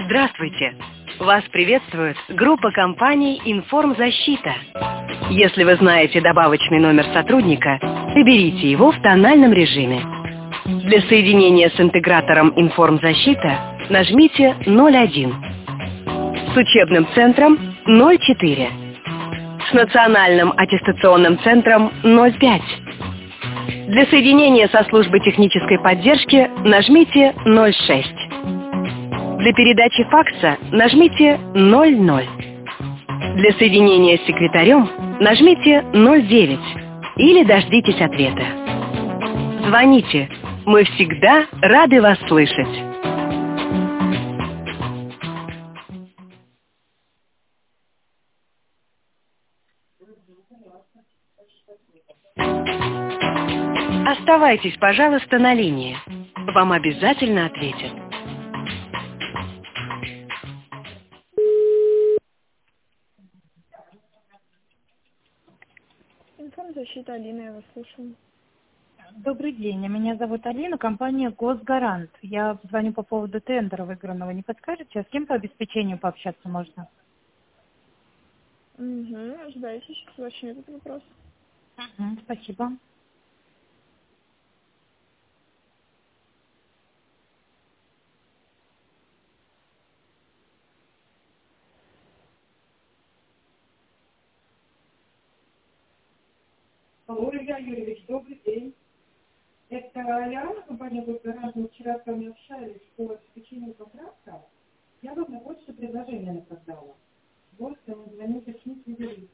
Здравствуйте! Вас приветствует группа компаний «Информзащита». Если вы знаете добавочный номер сотрудника, наберите его в тональном режиме. Для соединения с интегратором «Информзащита» нажмите 01. С учебным центром 04. С национальным аттестационным центром 05. Для соединения со службой технической поддержки нажмите 06. Для передачи факса нажмите 00. Для соединения с секретарем нажмите 09 или дождитесь ответа. Звоните, мы всегда рады вас слышать. Оставайтесь, пожалуйста, на линии. Вам обязательно ответят. Информзащита, Алина, я вас слушаю. Добрый день, меня зовут Алина, компания «Госгарант». Я звоню по поводу тендера выигранного. Не подскажете, а с кем по обеспечению пообщаться можно? Ожидайте, сейчас уточню этот вопрос. Спасибо. Алло, Илья Юрьевич, добрый день. Это Лиана, компания «Госгарант». Мы вчера с вами общались по обеспечению контракта. Я вам на почту предложение направляла. Вот, звоню, уточнить, не берите.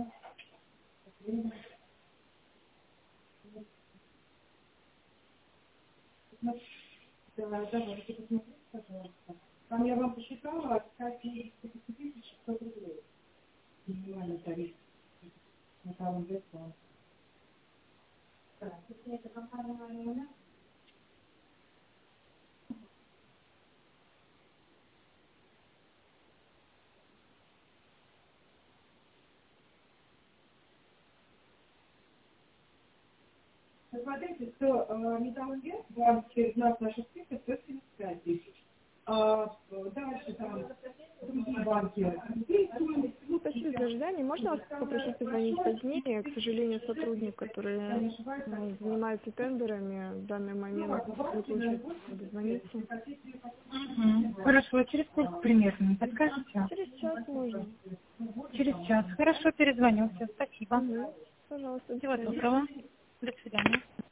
Давайте посмотрите, пожалуйста. Там я вам посчитала, кстати, 5600 рублей. Минимальный тариф. На правом верху. Это компания «Марина». Посмотрите, что металл вверх, вам через нас наши списки 175 тысяч. Дальше там другие банки. Спасибо за ожидание. Можно вас попросить позвонить позднее? К сожалению, сотрудник, который занимается тендерами, в данный момент не получается дозвониться. Хорошо, через сколько примерно, не подскажете? Через час можно. Через час. Хорошо, перезвоню. Все, спасибо. Пожалуйста. Всего доброго. До свидания.